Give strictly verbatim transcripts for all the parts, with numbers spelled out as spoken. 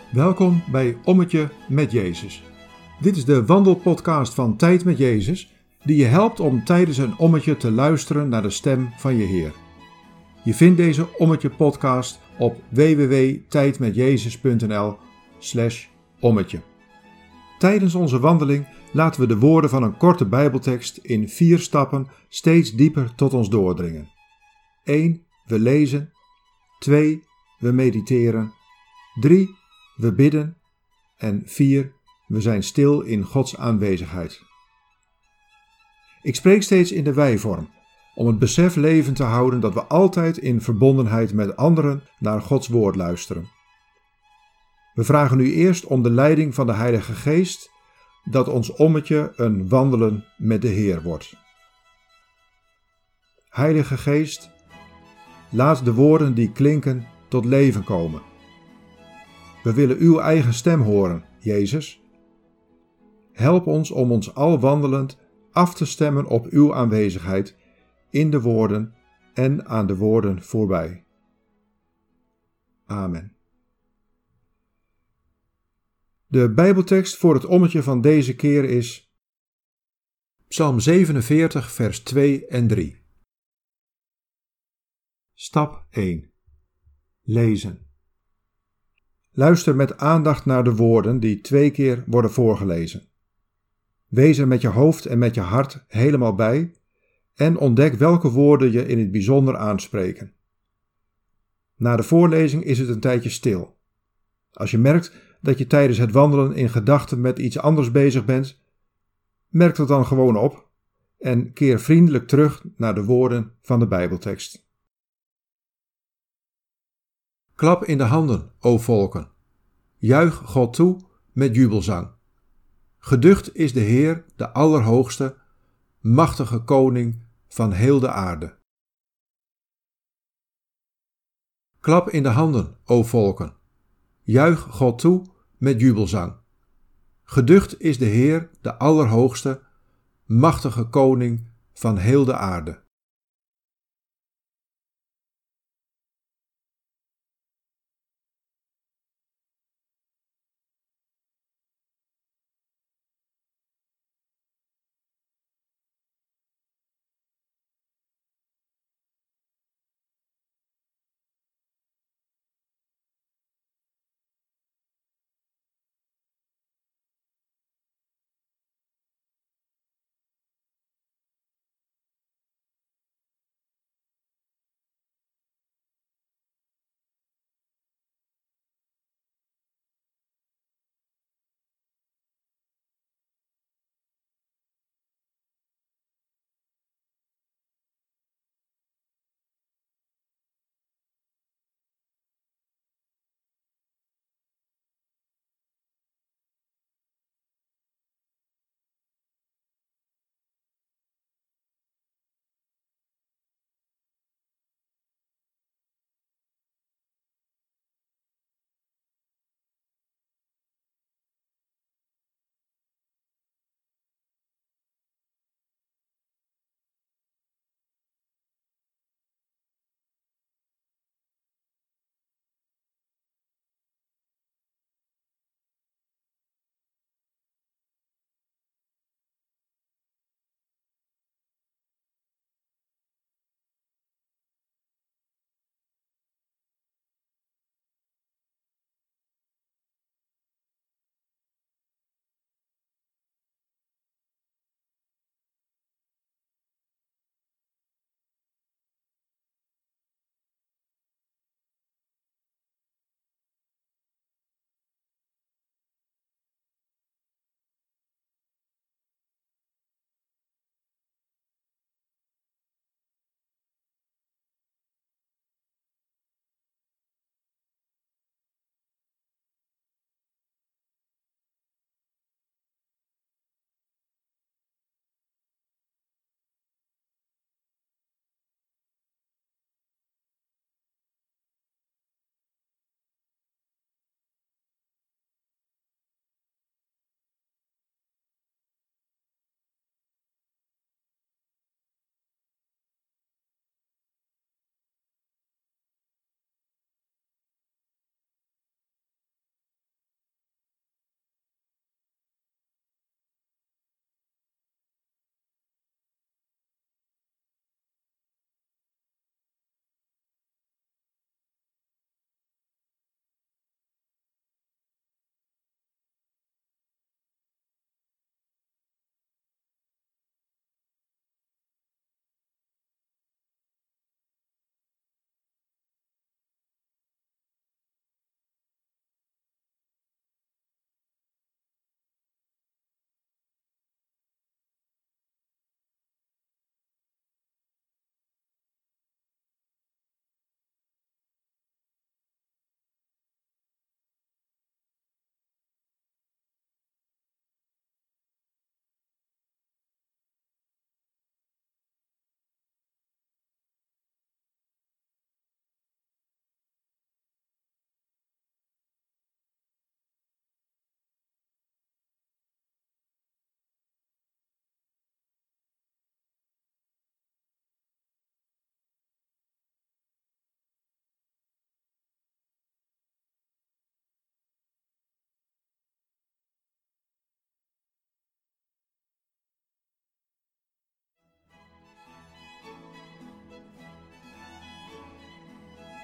Welkom bij Ommetje met Jezus. Dit is de wandelpodcast van Tijd met Jezus, die je helpt om tijdens een ommetje te luisteren naar de stem van je Heer. Je vindt deze Ommetje podcast op w w w punt tijdmetjezus punt n l slash ommetje. Tijdens onze wandeling laten we de woorden van een korte Bijbeltekst in vier stappen steeds dieper tot ons doordringen. één. We lezen. twee. We mediteren. drie. We bidden. En vier. We zijn stil in Gods aanwezigheid. Ik spreek steeds in de wij-vorm, om het besef levend te houden dat we altijd in verbondenheid met anderen naar Gods woord luisteren. We vragen nu eerst om de leiding van de Heilige Geest, dat ons ommetje een wandelen met de Heer wordt. Heilige Geest, laat de woorden die klinken tot leven komen. We willen uw eigen stem horen, Jezus. Help ons om ons al wandelend af te stemmen op uw aanwezigheid in de woorden en aan de woorden voorbij. Amen. De Bijbeltekst voor het ommetje van deze keer is Psalm zevenenveertig, vers twee en drie. Stap één. Lezen. Luister met aandacht naar de woorden die twee keer worden voorgelezen. Wees er met je hoofd en met je hart helemaal bij en ontdek welke woorden je in het bijzonder aanspreken. Na de voorlezing is het een tijdje stil. Als je merkt dat je tijdens het wandelen in gedachten met iets anders bezig bent, merk dat dan gewoon op en keer vriendelijk terug naar de woorden van de Bijbeltekst. Klap in de handen, o volken. Juich God toe met jubelzang. Geducht is de Heer, de Allerhoogste, machtige koning van heel de aarde. Klap in de handen, o volken. Juich God toe met jubelzang. Geducht is de Heer, de Allerhoogste, machtige koning van heel de aarde.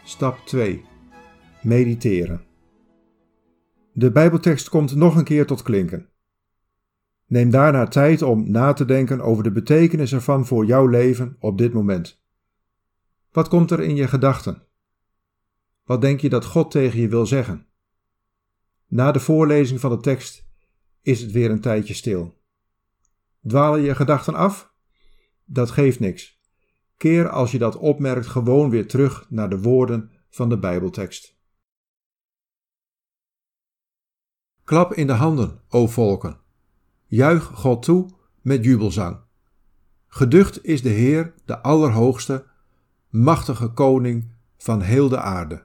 Stap twee. Mediteren. De Bijbeltekst komt nog een keer tot klinken. Neem daarna tijd om na te denken over de betekenis ervan voor jouw leven op dit moment. Wat komt er in je gedachten? Wat denk je dat God tegen je wil zeggen? Na de voorlezing van de tekst is het weer een tijdje stil. Dwalen je gedachten af? Dat geeft niks. Keer als je dat opmerkt gewoon weer terug naar de woorden van de Bijbeltekst. Klap in de handen, o volken. Juich God toe met jubelzang. Geducht is de Heer, de Allerhoogste, machtige koning van heel de aarde.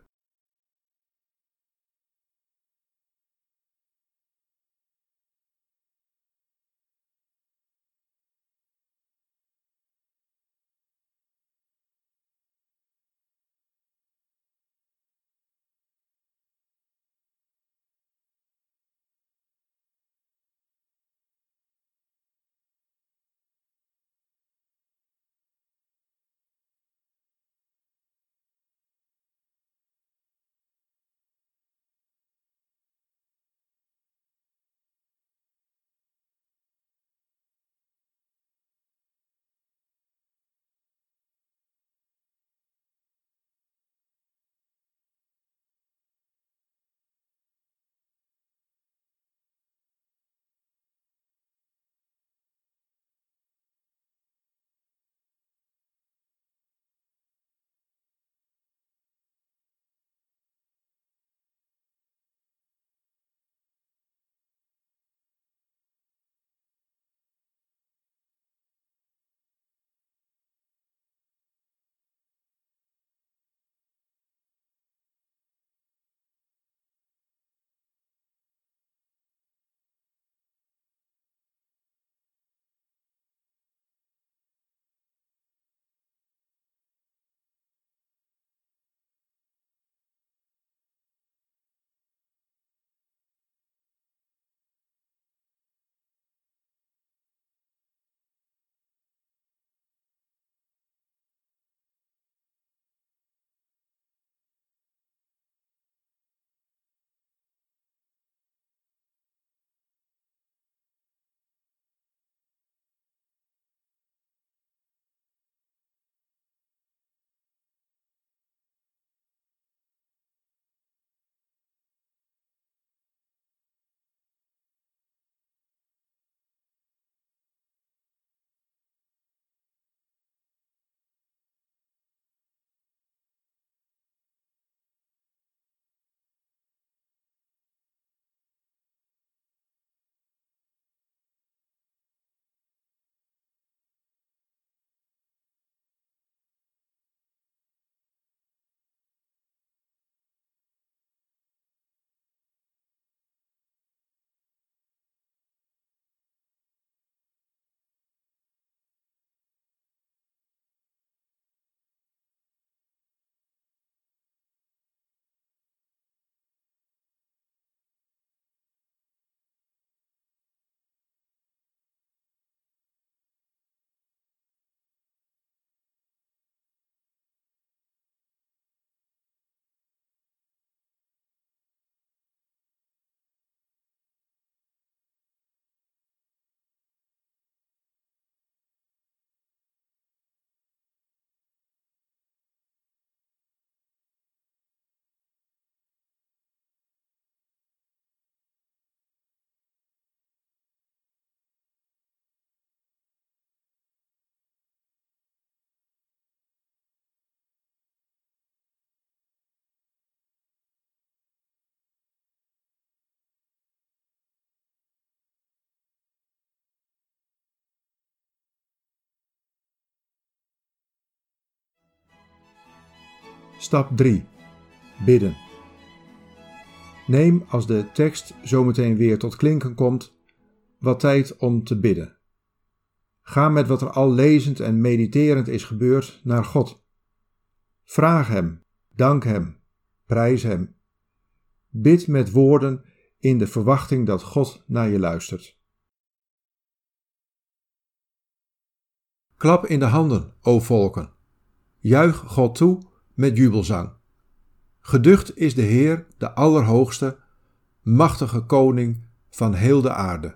Stap drie. Bidden. Neem, als de tekst zometeen weer tot klinken komt, wat tijd om te bidden. Ga met wat er al lezend en mediterend is gebeurd naar God. Vraag Hem, dank Hem, prijs Hem. Bid met woorden in de verwachting dat God naar je luistert. Klap in de handen, o volken. Juich God toe met jubelzang. Geducht is de Heer, de Allerhoogste, machtige koning van heel de aarde.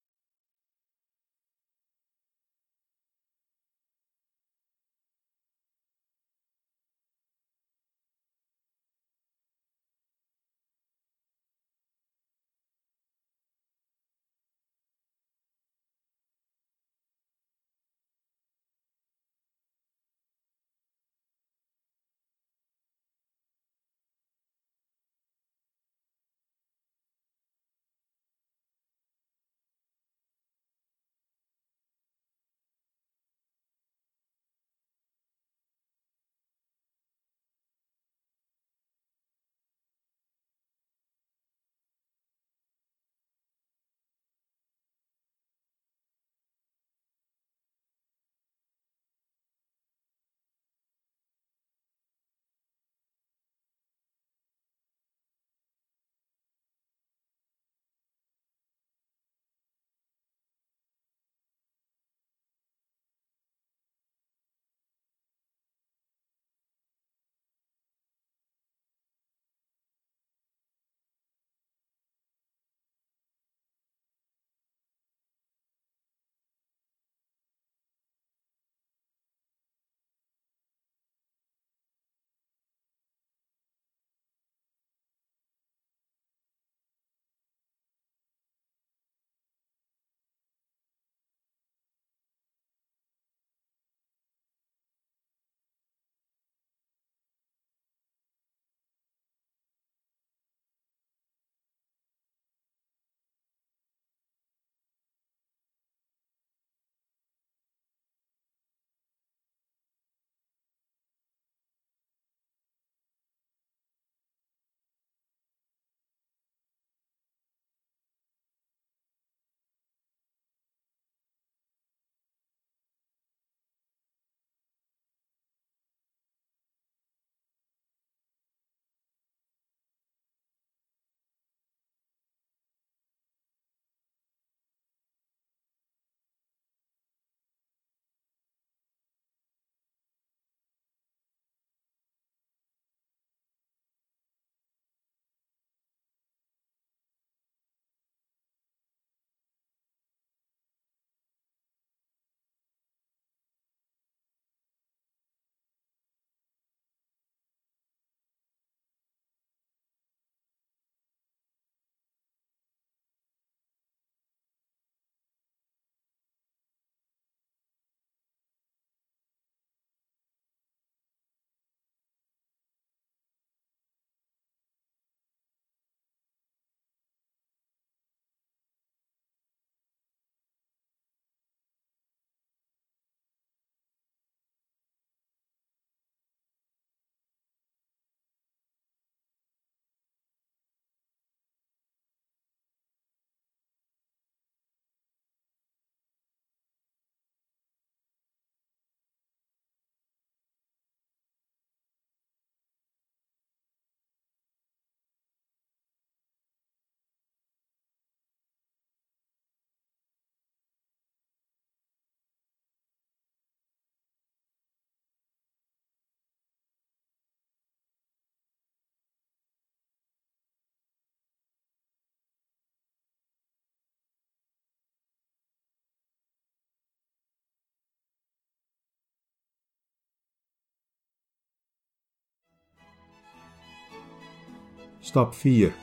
Stap vier.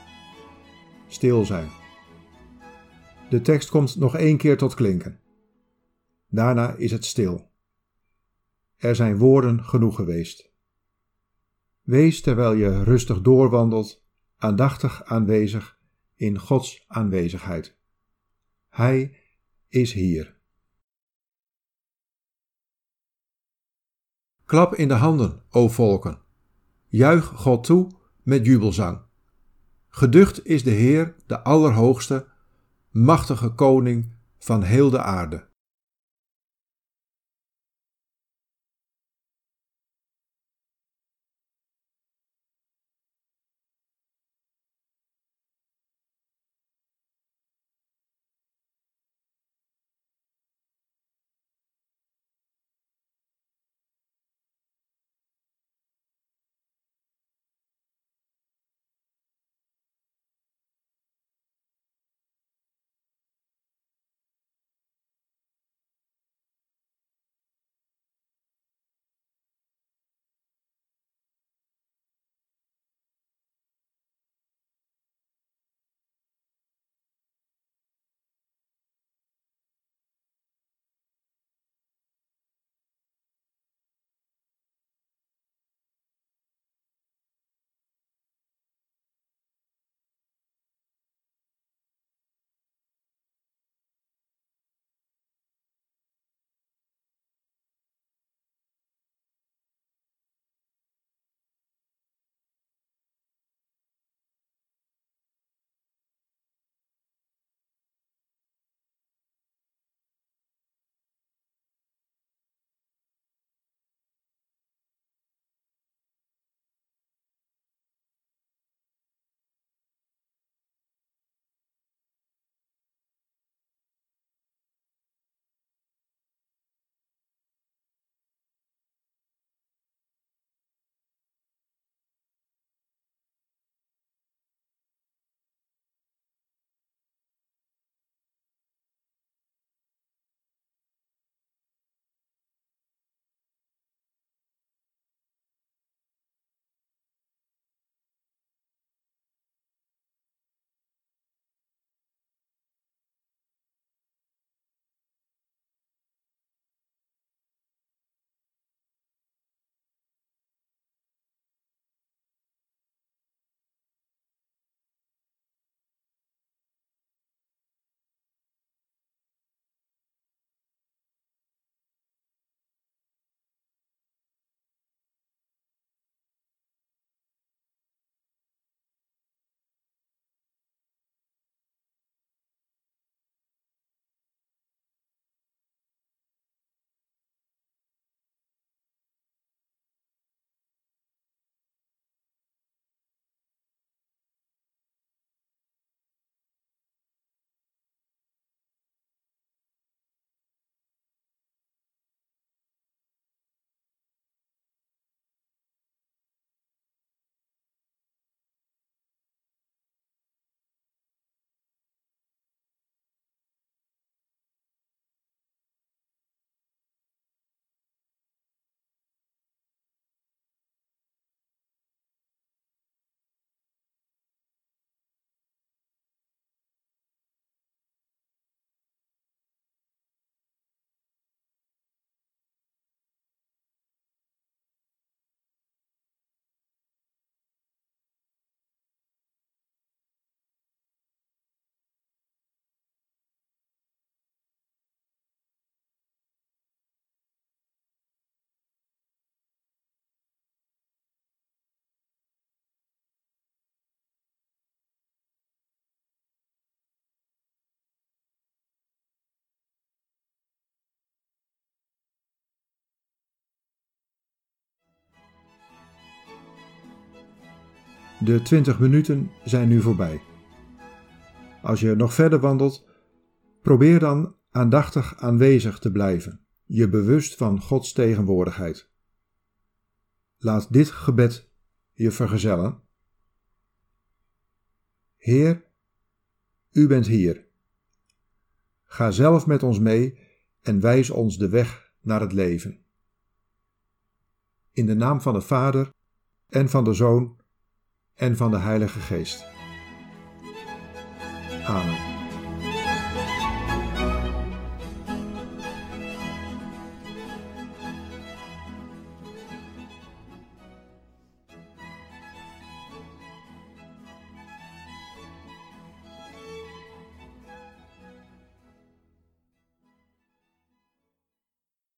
Stil zijn. De tekst komt nog één keer tot klinken. Daarna is het stil. Er zijn woorden genoeg geweest. Wees terwijl je rustig doorwandelt, aandachtig aanwezig in Gods aanwezigheid. Hij is hier. Klap in de handen, o volken. Juich God toe met jubelzang. Geducht is de Heer, de Allerhoogste, machtige koning van heel de aarde. De twintig minuten zijn nu voorbij. Als je nog verder wandelt, probeer dan aandachtig aanwezig te blijven, je bewust van Gods tegenwoordigheid. Laat dit gebed je vergezellen. Heer, U bent hier. Ga zelf met ons mee en wijs ons de weg naar het leven. In de naam van de Vader en van de Zoon en van de Heilige Geest. Amen.